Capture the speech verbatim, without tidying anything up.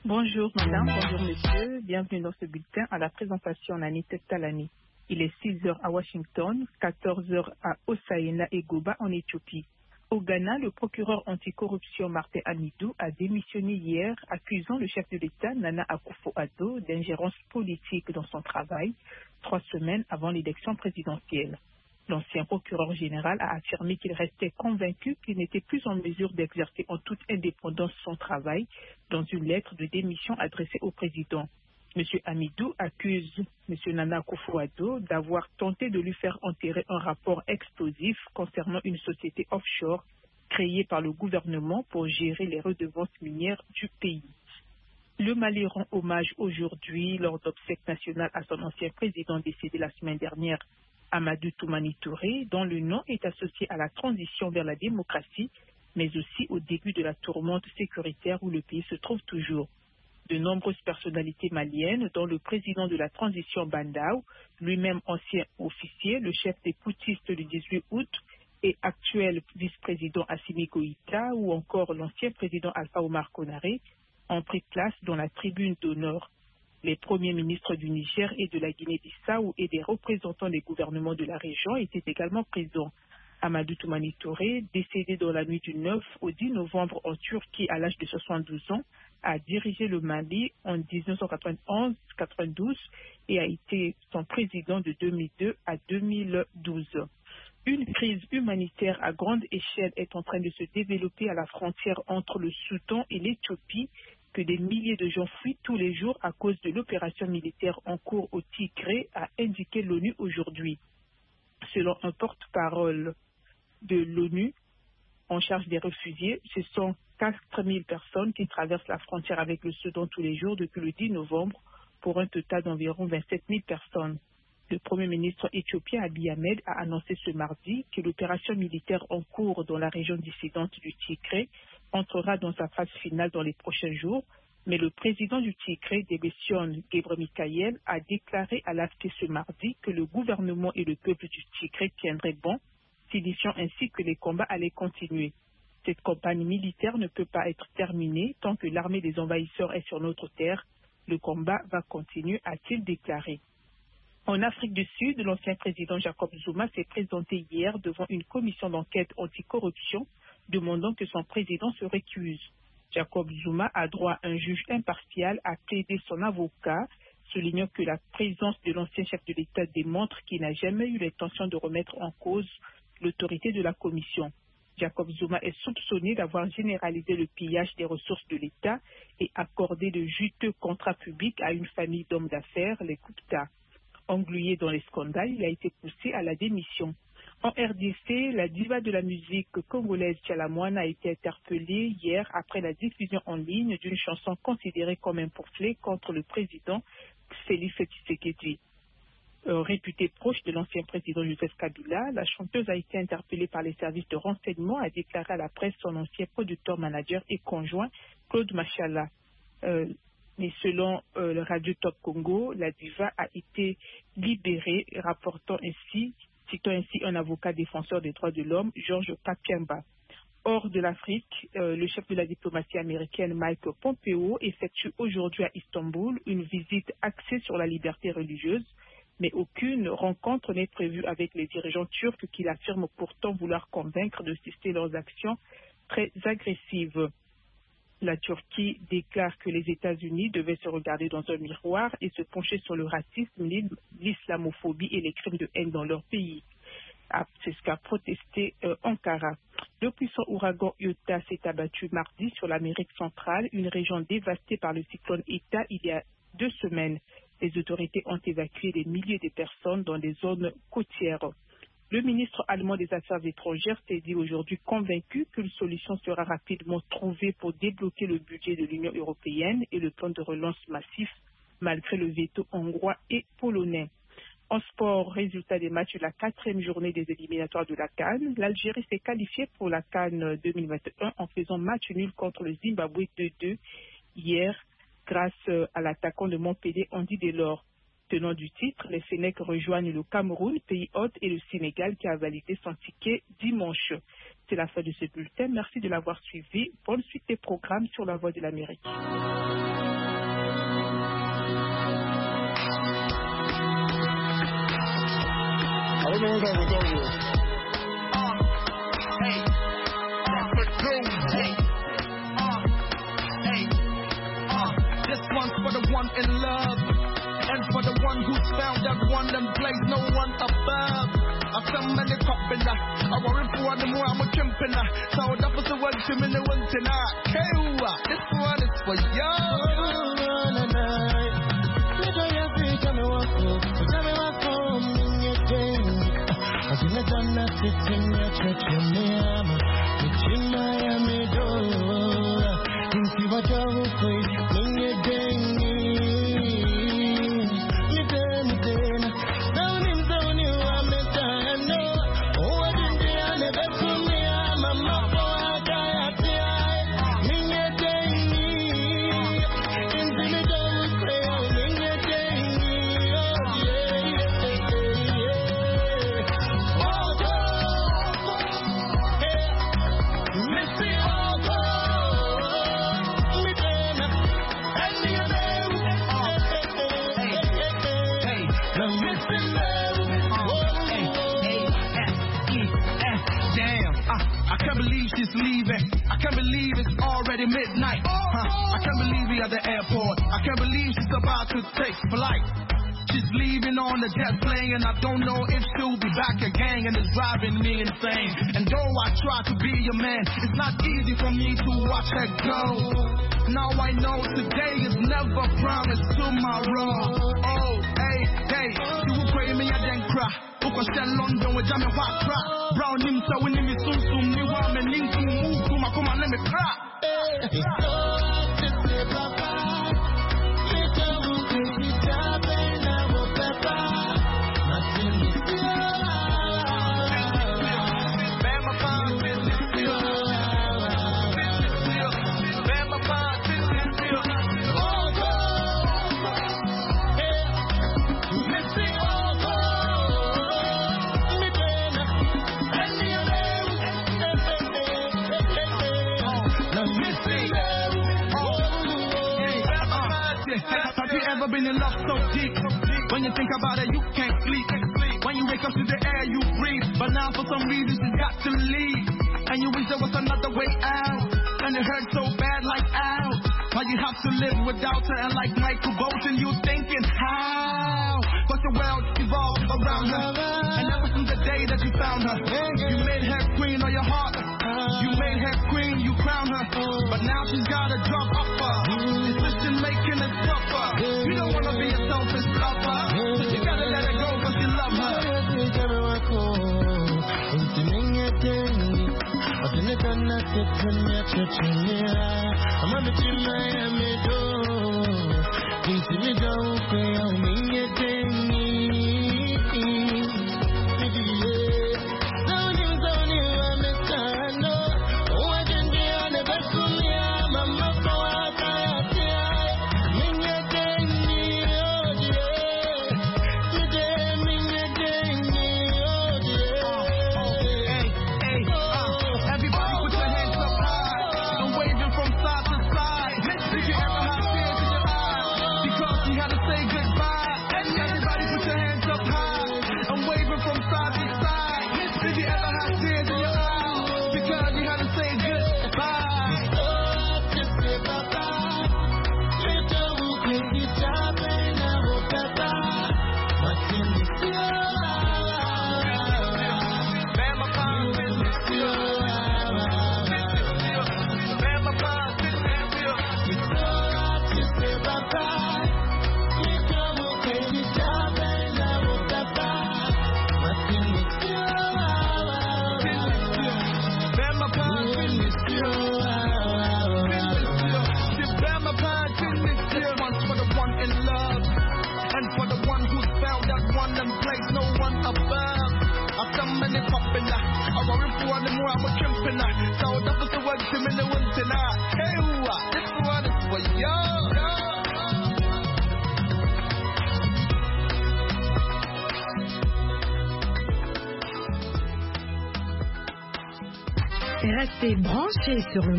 Bonjour madame, bonjour monsieur, bienvenue dans ce bulletin à la présentation Nanite Talani. Il est six heures à Washington, quatorze heures à Hossaina et Goba en Éthiopie. Au Ghana, le procureur anticorruption Martin Hamidou a démissionné hier, accusant le chef de l'État Nana Akufo-Addo d'ingérence politique dans son travail, trois semaines avant l'élection présidentielle. L'ancien procureur général a affirmé qu'il restait convaincu qu'il n'était plus en mesure d'exercer en toute indépendance son travail dans une lettre de démission adressée au président. M. Hamidou accuse M. Nana Akufo-Addo d'avoir tenté de lui faire enterrer un rapport explosif concernant une société offshore créée par le gouvernement pour gérer les redevances minières du pays. Le Mali rend hommage aujourd'hui lors d'obsèques nationales à son ancien président décédé la semaine dernière, Amadou Toumani Touré, dont le nom est associé à la transition vers la démocratie, mais aussi au début de la tourmente sécuritaire où le pays se trouve toujours. De nombreuses personnalités maliennes, dont le président de la transition Bandaou, lui-même ancien officier, le chef des poutistes du dix-huit août et actuel vice-président Assimi Goïta, ou encore l'ancien président Alpha Omar Konaré, ont pris place dans la tribune d'honneur. Les premiers ministres du Niger et de la Guinée-Bissau et des représentants des gouvernements de la région étaient également présents. Amadou Toumani Touré, décédé dans la nuit du neuf au dix novembre en Turquie à l'âge de soixante-douze ans, a dirigé le Mali en mille neuf cent quatre-vingt-onze quatre-vingt-douze et a été son président de deux mille deux à deux mille douze. Une crise humanitaire à grande échelle est en train de se développer à la frontière entre le Soudan et l'Éthiopie, que des milliers de gens fuient tous les jours à cause de l'opération militaire en cours au Tigré, a indiqué l'ONU aujourd'hui. Selon un porte-parole de l'ONU en charge des réfugiés, ce sont quatre mille personnes qui traversent la frontière avec le Soudan tous les jours depuis le dix novembre pour un total d'environ vingt-sept mille personnes. Le Premier ministre éthiopien Abiy Ahmed a annoncé ce mardi que l'opération militaire en cours dans la région dissidente du Tigré entrera dans sa phase finale dans les prochains jours, mais le président du Tigré, Debretsion Gebremichael, a déclaré à l'A F P ce mardi que le gouvernement et le peuple du Tigré tiendraient bon, signifiant ainsi que les combats allaient continuer. Cette campagne militaire ne peut pas être terminée tant que l'armée des envahisseurs est sur notre terre. Le combat va continuer, a-t-il déclaré. En Afrique du Sud, l'ancien président Jacob Zuma s'est présenté hier devant une commission d'enquête anticorruption demandant que son président se récuse. Jacob Zuma a droit à un juge impartial à plaider son avocat, soulignant que la présence de l'ancien chef de l'État démontre qu'il n'a jamais eu l'intention de remettre en cause l'autorité de la commission. Jacob Zuma est soupçonné d'avoir généralisé le pillage des ressources de l'État et accordé de juteux contrats publics à une famille d'hommes d'affaires, les Gupta. Englué dans les scandales, il a été poussé à la démission. En R D C, la diva de la musique congolaise Tchalamouane a été interpellée hier après la diffusion en ligne d'une chanson considérée comme un pamphlet contre le président Félix Tshisekedi. Euh, réputée proche de l'ancien président Joseph Kabila, la chanteuse a été interpellée par les services de renseignement, a déclaré à la presse son ancien producteur, manager et conjoint Claude Machala. Euh, Mais selon euh, le Radio Top Congo, la diva a été libérée, rapportant ainsi, citant ainsi un avocat défenseur des droits de l'homme, Georges Kapiamba. Hors de l'Afrique, euh, le chef de la diplomatie américaine Mike Pompeo effectue aujourd'hui à Istanbul une visite axée sur la liberté religieuse, mais aucune rencontre n'est prévue avec les dirigeants turcs qu'il affirme pourtant vouloir convaincre de cesser leurs actions très agressives. La Turquie déclare que les États-Unis devaient se regarder dans un miroir et se pencher sur le racisme, l'islamophobie et les crimes de haine dans leur pays. C'est ce qu'a protesté euh, Ankara. Le puissant ouragan Iota s'est abattu mardi sur l'Amérique centrale, une région dévastée par le cyclone Eta il y a deux semaines. Les autorités ont évacué des milliers de personnes dans des zones côtières. Le ministre allemand des Affaires étrangères s'est dit aujourd'hui convaincu qu'une solution sera rapidement trouvée pour débloquer le budget de l'Union européenne et le plan de relance massif, malgré le veto hongrois et polonais. En sport, résultat des matchs de la quatrième journée des éliminatoires de la CAN, l'Algérie s'est qualifiée pour la CAN deux mille vingt et un en faisant match nul contre le Zimbabwe deux deux hier grâce à l'attaquant de Montpellier, Andy Delors. Tenant du titre, les Fennecs rejoignent le Cameroun, pays hôte, et le Sénégal qui a validé son ticket dimanche. C'est la fin de ce bulletin. Merci de l'avoir suivi. Bonne suite des programmes sur la Voix de l'Amérique. In love, and for the one who's found that one and plays no one above. I come and it's up in that. I worry for the more I'm a champion. So that was the one to me, the one tonight. Kewa, this one is for you. Midnight, huh? I can't believe we at the airport. I can't believe she's about to take flight. She's leaving on the jet plane, and I don't know if she'll be back again, and it's driving me insane. And though I try to be your man, it's not easy for me to watch her go. Now I know today is never promised tomorrow. Oh, hey, hey, you will pray me, I didn't cry. Uko shell London with Jamie White cry. Brown him so when me soon soon me want me ning to move to my come and let me cry. It's so hard to say bye-bye. It's a good day, it's a pain, I will pepper. Nothing is still Bama Pond, business still Bama Pond, business still all go. Missing all go. Me pena, and me Have you ever been in love so deep? When you think about it, you can't sleep. When you wake up to the air, you breathe. But now for some reason, she's got to leave. And you wish there was another way out. And it hurts so bad like out. But you have to live without her. And like Michael Bolton, you thinking how? But the world evolved around her. And ever since the day that you found her, you made her queen of your heart. You made her queen, you crowned her. But now she's gotta drop off her. Decision making is tougher. You don't wanna be a selfish lover. So you gotta let her go cause you love her. Say goodbye. Restez branchés sur le